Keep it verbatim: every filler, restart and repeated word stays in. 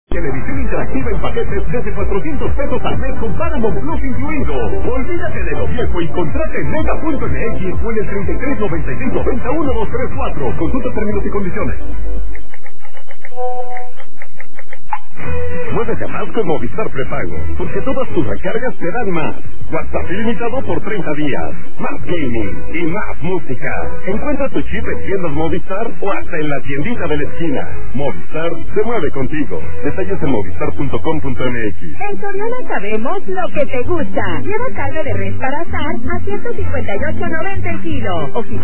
Televisión interactiva en paquetes desde cuatrocientos pesos al mes con Paramount Plus incluido. Olvídate de lo viejo y contrate en mega punto m x o en el treinta y tres noventa y seis noventa uno dos tres cuatro. Consulta términos y condiciones. Muévete a más con Movistar Prepago, porque todas tus recargas te dan más. WhatsApp ilimitado por treinta días, más gaming y más música. Encuentra tu chip en tiendas Movistar o hasta en la tiendita de la esquina. Movistar se mueve contigo. Detalles en movistar punto com punto m x. En Soriana sabemos lo que te gusta. Lleva carne de res para asar a ciento cincuenta y ocho noventa el kilo. O